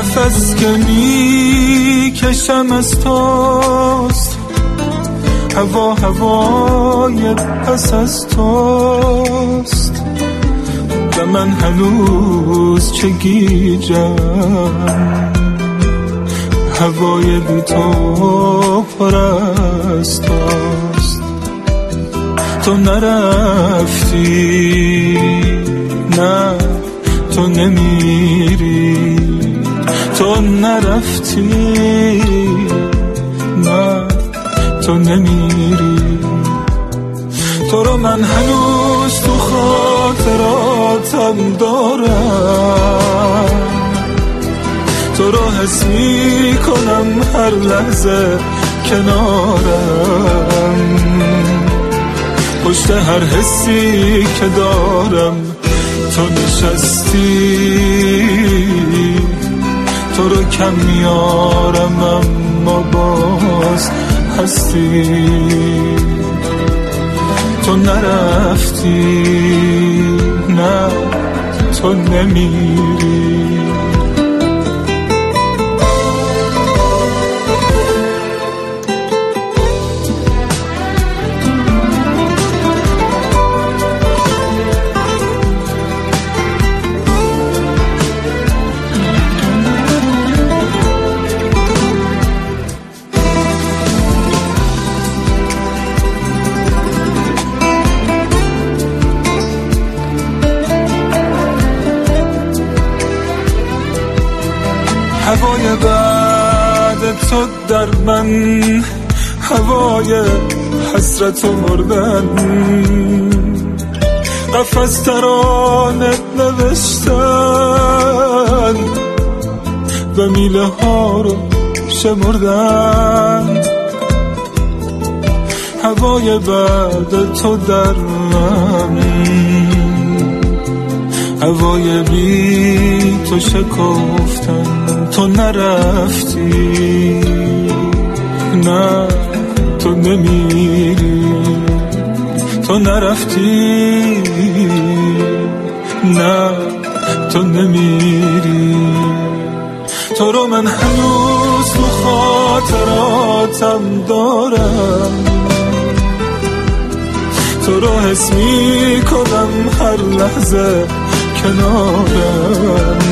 نفس که میکشم از توست، هوا هوای پس از توست و من هنوز چه گیجم، هوای بی تو پر از توست. تو نرفتی، نه تو نمیری، تو نرفتی، نه تو نمیری. تو رو من هنوز تو خاطراتم دارم، تو رو حس میکنم هر لحظه کنارم، پشت هر حسی که دارم تو نشستی. تو رو کم میارم اما باز هستی. تو نرفتی، نه تو نمیری. هوای بعد تو در من، هوای حسرت و مردن، قفس ترانه نوشتن و میله ها رو شمردن. هوای بعد تو در من، هوای بی تو شکفتن. تو نرفتی، نه تو نمیری، تو نرفتی، نه تو نمیری. تو رو من هنوز تو خاطراتم دارم، تو رو حس میکنم هر لحظه کنارم،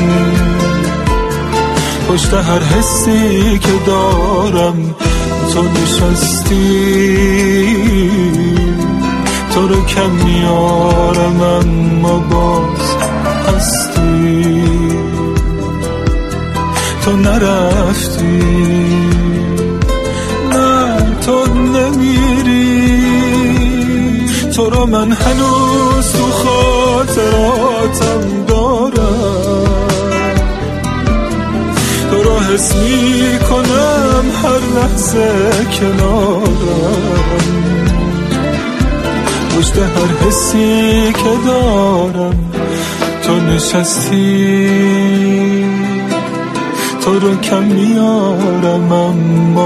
پشت هر حسی که دارم تو نشستی. تو رو کم میارم اما باز هستی. تو نرفتی، نه تو نمیری. تو رو من هنوز تو خاطراتم دارم، تو رو حس میکنم هر لحظه کنارم، پشت هر حسی که دارم تو نشستی. تو رو کم میارم اما